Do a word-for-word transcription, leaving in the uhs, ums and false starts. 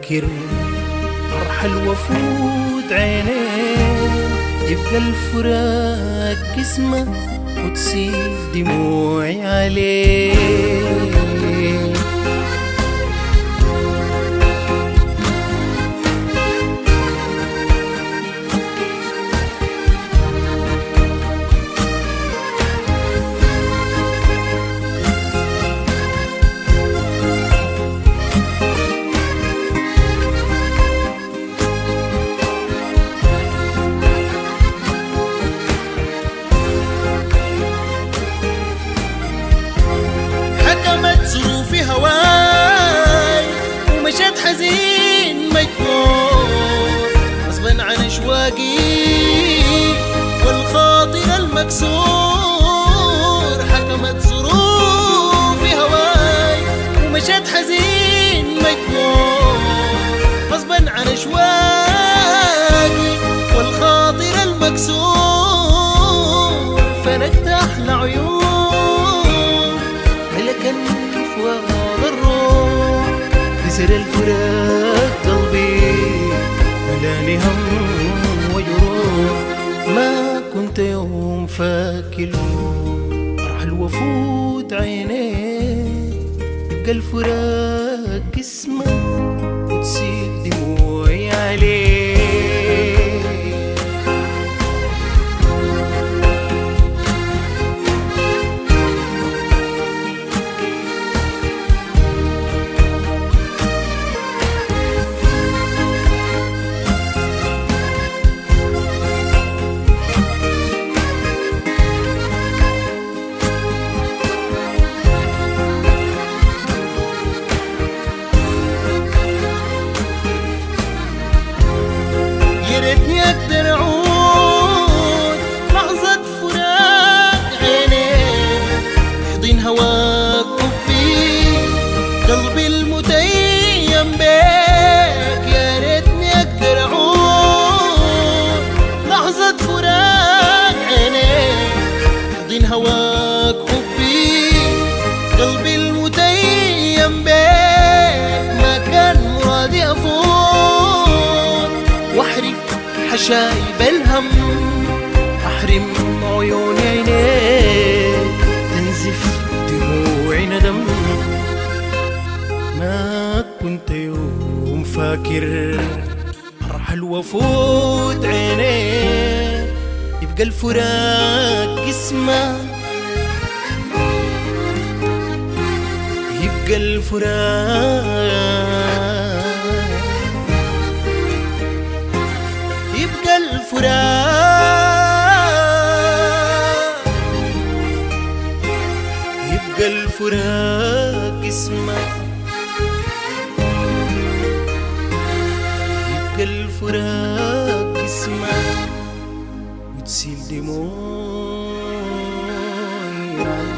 فاكر أرحل وفوت عينيه، يبقى الفراق اسمه وتسيل دموعي عليه. ظروفي هواي ومشيت حزين مجبور غصبا عن اشواقي والخاطر المكسور. حكمت ظروفي هواي ومشيت حزين مجبور غصبا عن اشواقي والخاطر المكسور. فنكت احلى عيون ملكا فؤاد الروح، كسر الفراق قلبي ملاني هم وجروح. ما كنت يوم فاكر أرحل وفوت عينيه، يبقى الفراق اسمه وتسيل دموعي عليه. يا ريتني اقدر اعود لحظة فراق عينيك، يحضن هواك حبي قلبي المتيم بيك. يا ريتني اقدر اعود لحظة فراق عينيك، يحضن هواك حبي قلبي المتيم بيك. ما كان مرادي افوت واحرق حشايب الهم، احرم عيوني عينيك تنزف دموعي ندم. ما كنت يوم فاكر ارحل وفوت عينيك، يبقى الفراق اسمه يبقى الفراق يبقى الفراق يبقى الفراق اسمه يبقى الفراق اسمه وتسيل دموعي